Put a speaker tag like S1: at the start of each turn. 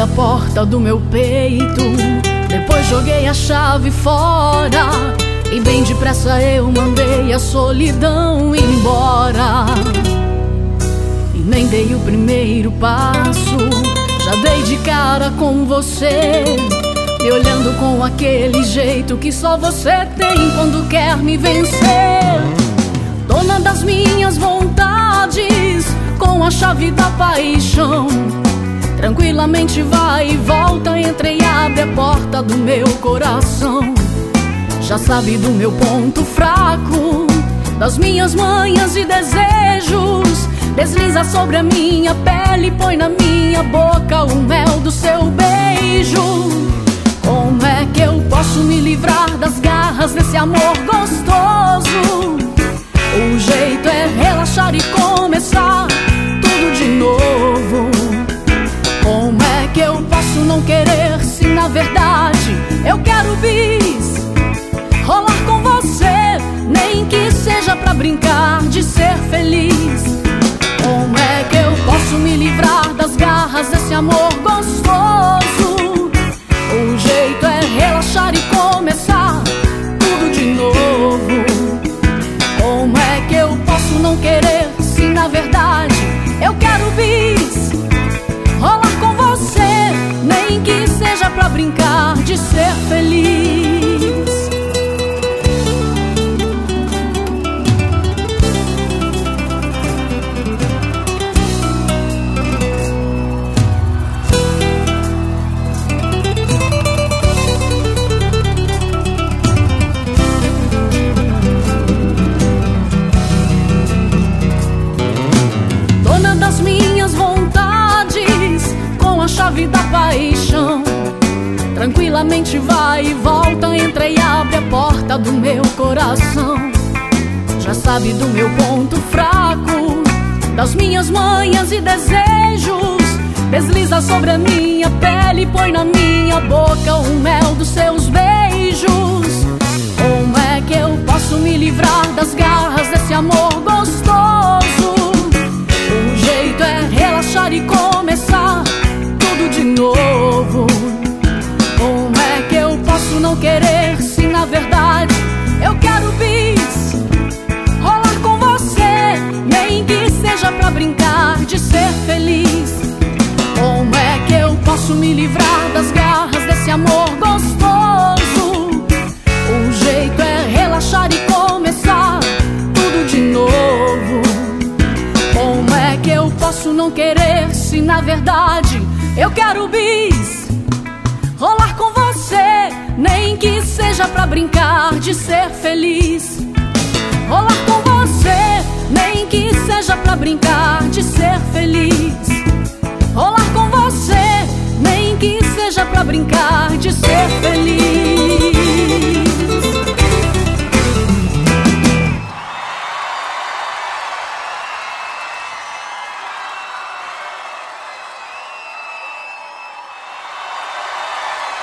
S1: da porta do meu peito. Depois joguei a chave fora e bem depressa eu mandei a solidão embora. E nem dei o primeiro passo, já dei de cara com você, me olhando com aquele jeito que só você tem quando quer me vencer. Dona das minhas vontades, com a chave da paixão, tranquilamente vai e volta, entra e abre a porta do meu coração. Já sabe do meu ponto fraco, das minhas manhas e desejos, desliza sobre a minha pele, põe na minha boca o mel do seu beijo. Como é que eu posso me livrar das garras desse amor gostoso? O jeito é relaxar e começar tudo de novo. Como é que eu posso não querer se na verdade eu quero bis, rolar com você, nem que seja pra brincar de ser feliz? Como é que eu posso me livrar das garras desse amor gostoso? O jeito é relaxar e começar tudo de novo. Como é que eu posso não querer se na verdade eu quero bis, rolar com você, nem que seja pra brincar de ser feliz? Das minhas vontades, com a chave da paixão, tranquilamente vai e volta, entra e abre a porta do meu coração. Já sabe do meu ponto fraco, das minhas manhas e desejos, desliza sobre a minha pele, põe na minha boca o mel dos seus beijos. Como é que eu posso me livrar das garras desse amor gostoso? O jeito é relaxar e começar tudo de novo. Como é que eu posso não querer se na verdade eu quero bis, rolar com você, nem que seja pra brincar de ser feliz? Como é que eu posso me livrar das garras desse amor gostoso? O jeito é relaxar e começar tudo de novo. Como é que eu posso não querer se na verdade eu quero bis, rolar com você, nem que seja pra brincar de ser feliz? Rolar com você, nem que seja pra brincar de ser feliz? Rolar com você, nem que seja pra brincar de ser feliz?